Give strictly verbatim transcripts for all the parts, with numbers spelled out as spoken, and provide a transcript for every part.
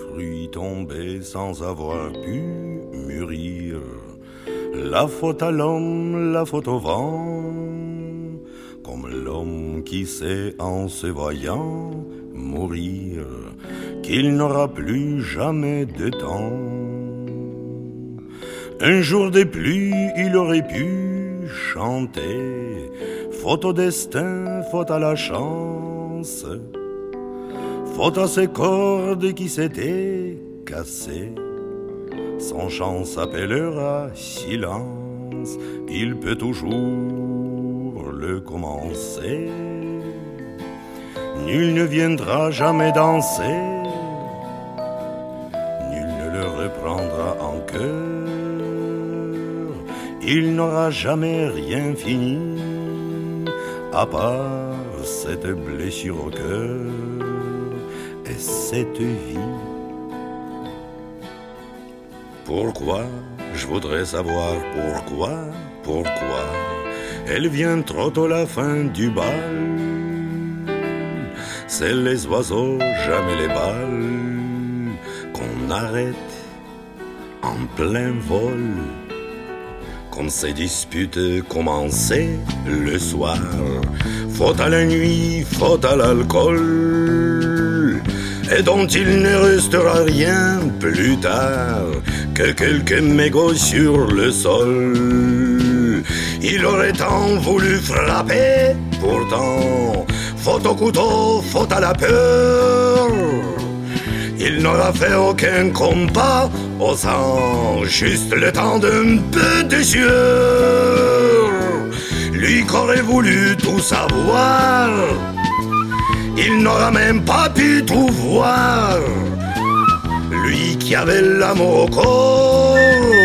fruits tombés sans avoir pu mûrir. La faute à l'homme, la faute au vent, comme l'homme qui sait en se voyant mourir qu'il n'aura plus jamais de temps. Un jour de pluie, il aurait pu chanter, faute au destin, faute à la chance, faute à ces cordes qui s'étaient cassées. Son chant s'appellera silence, il peut toujours le commencer. Nul ne viendra jamais danser, nul ne le reprendra en cœur. Il n'aura jamais rien fini, à part cette blessure au cœur et cette vie. Pourquoi, je voudrais savoir pourquoi, pourquoi elle vient trop tôt la fin du bal. C'est les oiseaux, jamais les balles, qu'on arrête en plein vol. Comme ces disputes commençaient le soir, faute à la nuit, faute à l'alcool, et dont il ne restera rien plus tard que quelques mégots sur le sol. Il aurait tant voulu frapper, pourtant, faute au couteau, faute à la peur. Il n'aura fait aucun combat au sang, juste le temps d'un peu de sueur. Lui qu'aurait voulu tout savoir, il n'aura même pas pu tout voir. Lui qui avait l'amour au corps,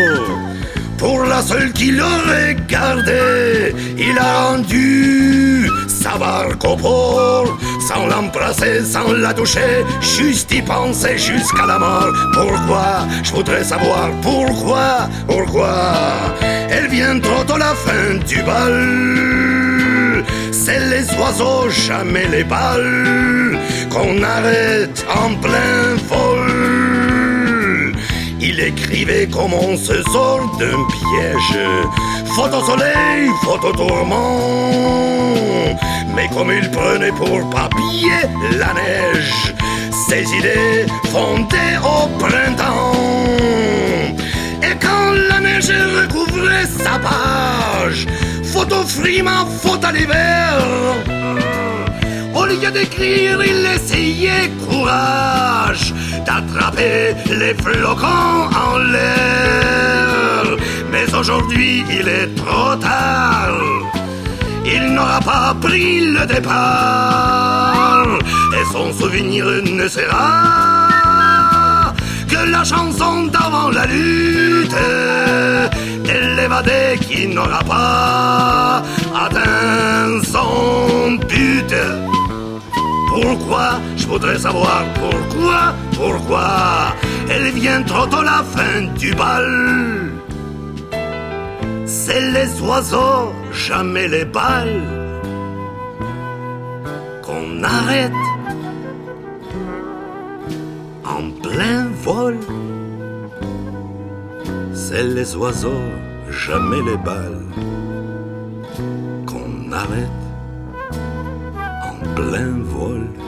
pour la seule qu'il aurait gardée, il a rendu sa barque au port, sans l'embrasser, sans la toucher, juste y penser jusqu'à la mort. Pourquoi, je voudrais savoir pourquoi, pourquoi elle vient trop tôt la fin du bal. C'est les oiseaux, jamais les balles, qu'on arrête en plein vol. Il écrivait comme on se sort d'un piège, faute au soleil, faute au tourment. Mais comme il prenait pour papier la neige, ses idées fondaient au printemps. Et quand la neige recouvrait sa page, faute au friment, faute à l'hiver, au lieu d'écrire, il essayait courage d'attraper les flocons en l'air. Mais aujourd'hui, il est trop tard. Il n'aura pas pris le départ. Et son souvenir ne sera que la chanson d'avant la lutte, et l'évadé qui n'aura pas atteint son but. Pourquoi, je voudrais savoir pourquoi, pourquoi elle vient trop tôt la fin du bal. C'est les oiseaux, jamais les balles, qu'on arrête en plein vol. C'est les oiseaux, jamais les balles, qu'on arrête en plein vol.